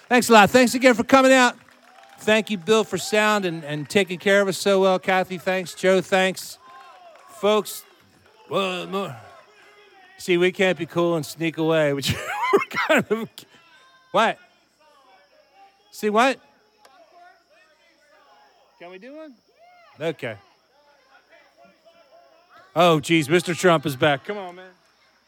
Thanks a lot. Thanks again for coming out. Thank you, Bill, for sound and taking care of us so well. Kathy, thanks. Joe, thanks. Folks, well, no. See, we can't be cool and sneak away, which we're kind of... What? See what? Can we do one? Okay. Oh, geez, Mr. Trump is back. Come on, man.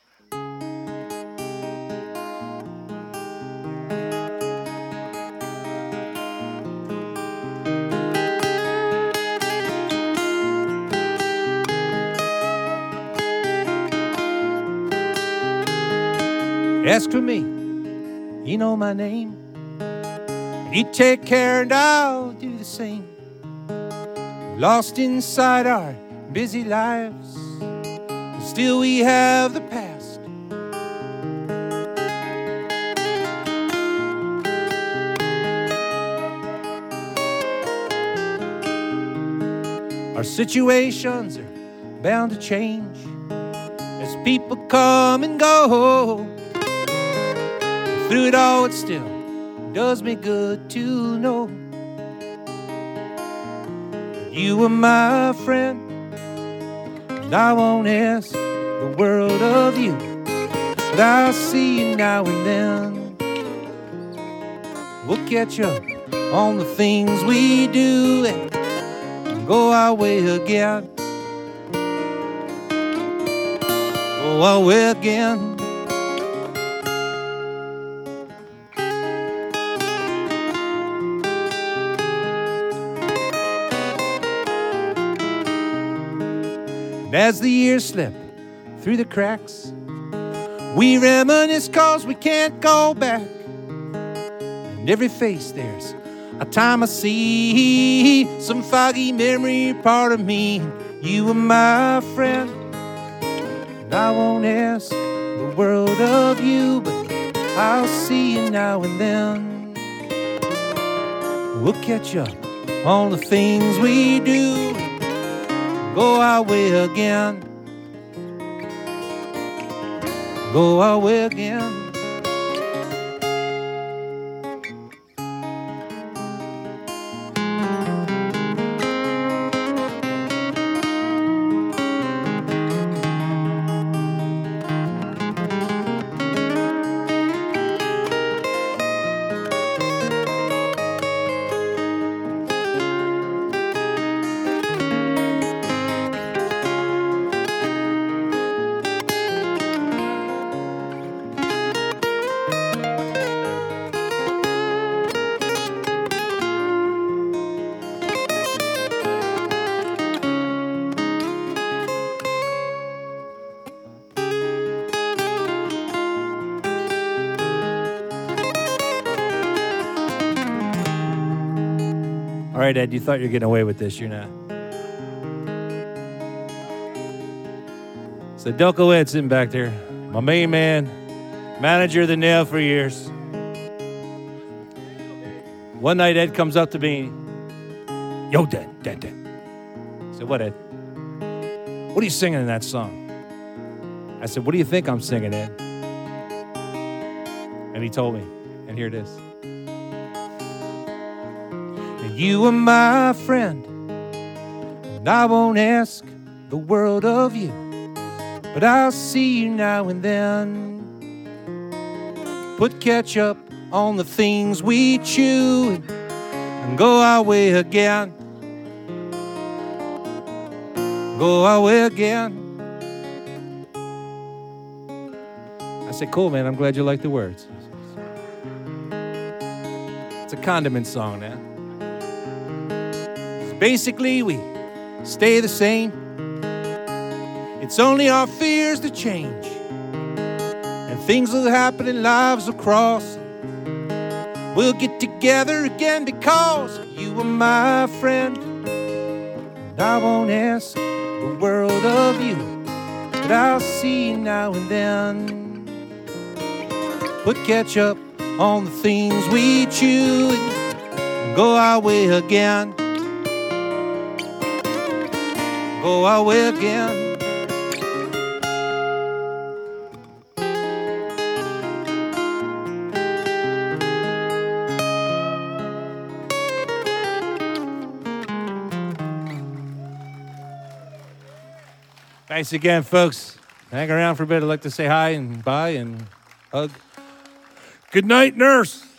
Ask for me, you know my name. You take care and I'll do the same. Lost inside our busy lives, still we have the past. Our situations are bound to change as people come and go. Through it all, it still does me good to know you were my friend, and I won't ask the world of you, but I'll see you now and then. We'll catch up on the things we do and go our way again. Go our way again. And as the years slip through the cracks, we reminisce 'cause we can't go back. And every face there's a time I see, some foggy memory part of me. You were my friend, and I won't ask the world of you, but I'll see you now and then. We'll catch up on the things we do, go our way again. Go our way again. All right, Ed, you thought you were getting away with this. You're not. So Delco Ed sitting back there, my main man, manager of the Nail for years. One night, Ed comes up to me. Yo, Dad. I said, what, Ed? What are you singing in that song? I said, what do you think I'm singing, Ed? And he told me, and here it is. You were my friend, and I won't ask the world of you, but I'll see you now and then. Put ketchup on the things we chew and go our way again. Go our way again. I said, cool, man, I'm glad you like the words. It's a condiment song now. Basically, we stay the same. It's only our fears that change, and things will happen and lives will cross. We'll get together again because you were my friend, and I won't ask the world of you, but I'll see you now and then. Put ketchup on the things we chew and go our way again. Go our way again. Thanks again, folks. Hang around for a bit. I'd like to say hi and bye and hug. Good night, nurse.